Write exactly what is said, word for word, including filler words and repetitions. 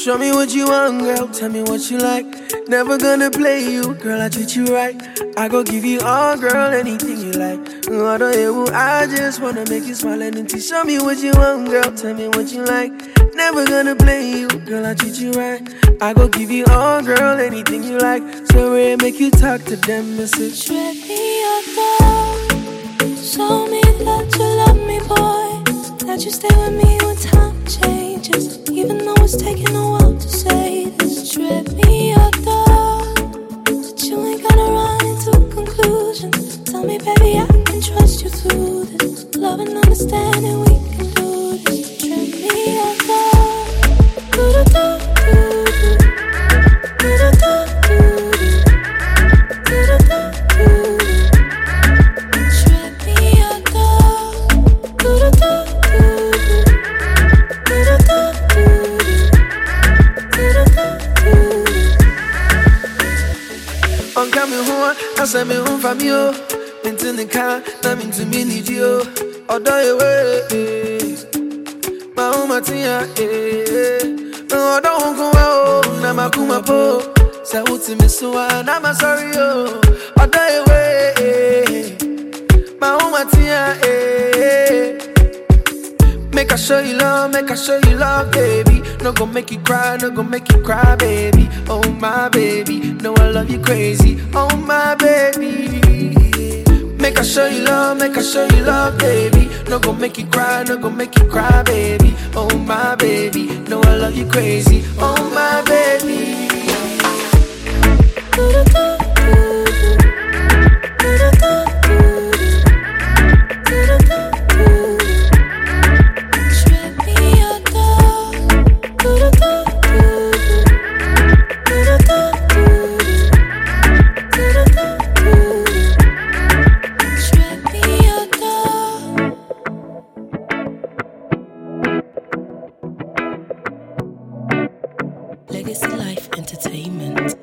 Show me what you want, girl, tell me what you like. Never gonna play you, girl, I treat you right. I go give you all, girl, anything you like. I don't hear I just wanna make you smile and to show me what you want, girl, tell me what you like. Never gonna play you, girl, I treat you right. I go give you all, girl, anything you like. So I make you talk to them and say, treat me up, girl. Show me that you love me, boy. That you stay with me when time changes. Even though it's taking a while to say this. Treat me up, girl. But you ain't gotta run into conclusions. Tell me, baby, I can trust you through this. Love and understanding, we can do this. Treat me up, girl. Do-do-do-do-do. Do-do-do-do-do. Do-do-do-do-do. Treat me up, girl. Do-do-do-do-do. Do-do-do-do-do. Do-do-do-do-do. On coming home, I said me home from you. Into the car, I'm into me need you. Or do you wait? My home at you, no, don't go out. Now my kuma po. Say what to me so now I'm sorry yo. Or do you wait? My home at you, make I show you love, make I show you love, baby. No gon' make you cry, no gon' make you cry, baby. Oh my baby, no I love you crazy. Oh my baby. Make I show you love, make I show you love, baby. No gon' make you cry, no gon' make you cry, baby. Oh my baby, no I love you crazy. Oh my baby. Legacy Life Entertainment.